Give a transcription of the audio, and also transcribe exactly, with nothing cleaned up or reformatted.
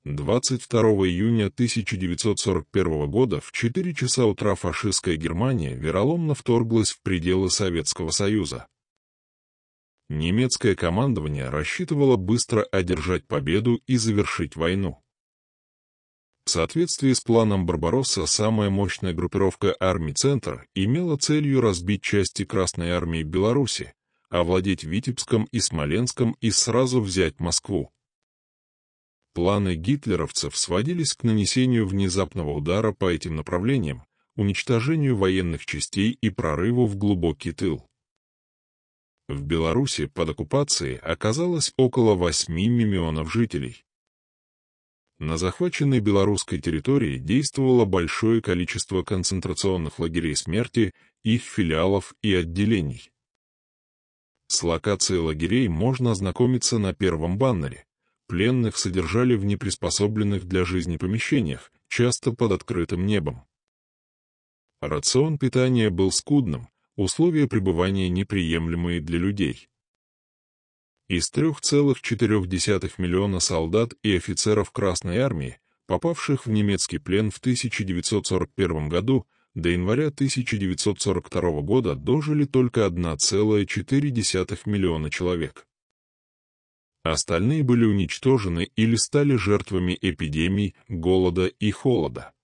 двадцать второго июня тысяча девятьсот сорок первого года в четыре часа утра фашистская Германия вероломно вторглась в пределы Советского Союза. Немецкое командование рассчитывало быстро одержать победу и завершить войну. В соответствии с планом Барбаросса, самая мощная группировка армий «Центр» имела целью разбить части Красной армии Беларуси, овладеть Витебском и Смоленском и сразу взять Москву. Планы гитлеровцев сводились к нанесению внезапного удара по этим направлениям, уничтожению военных частей и прорыву в глубокий тыл. В Беларуси под оккупацией оказалось около восьми миллионов жителей. На захваченной белорусской территории действовало большое количество концентрационных лагерей смерти, их филиалов и отделений. С локацией лагерей можно ознакомиться на первом баннере. Пленных содержали в неприспособленных для жизни помещениях, часто под открытым небом. Рацион питания был скудным, условия пребывания неприемлемые для людей. Из трёх целых четырёх десятых миллиона солдат и офицеров Красной армии, попавших в немецкий плен в тысяча девятьсот сорок первом году, до января тысяча девятьсот сорок второго года дожили только одна целая четыре десятых миллиона человек. Остальные были уничтожены или стали жертвами эпидемий, голода и холода.